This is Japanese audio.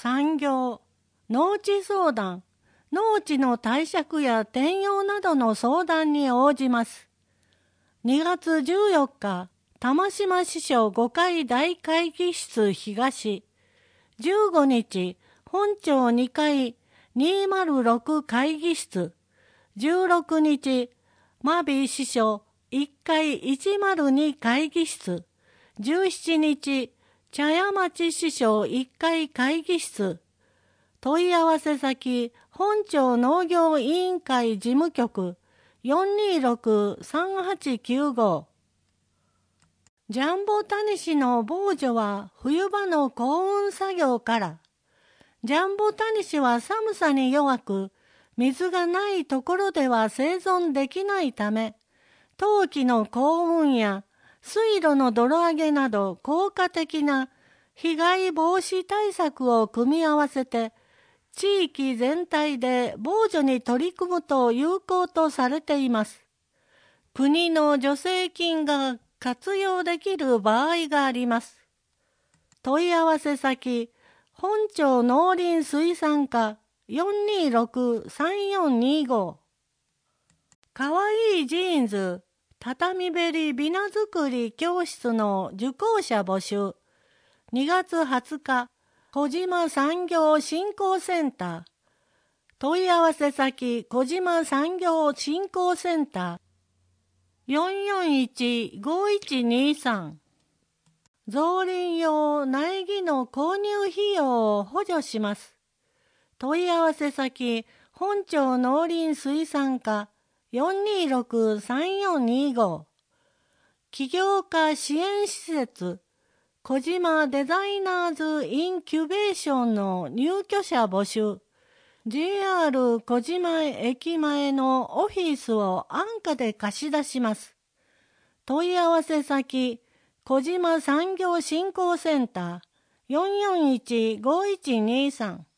産業、農地相談、農地の貸借や転用などの相談に応じます。2月14日、玉島支所5階大会議室東。15日、本庁2階206会議室。16日、真備支所1階102会議室。17日、茶屋町支所1階会議室。問い合わせ先、本庁農業委員会事務局 426-3895。ジャンボタニシの防除は冬場の耕運作業から。ジャンボタニシは寒さに弱く、水がないところでは生存できないため、冬季の耕運や水路の泥上げなど効果的な被害防止対策を組み合わせて、地域全体で防除に取り組むと有効とされています。国の助成金が活用できる場合があります。問い合わせ先、本庁農林水産課 426-3425。かわいいジーンズ、畳べりびな作り教室の受講者募集。2月20日、小島産業振興センター。問い合わせ先、小島産業振興センター。441-5123。造林用苗木の購入費用を補助します。問い合わせ先、本庁農林水産課 426-3425。起業家支援施設、小島デザイナーズインキュベーションの入居者募集。JR 小島駅前のオフィスを安価で貸し出します。問い合わせ先、小島産業振興センター 441-5123。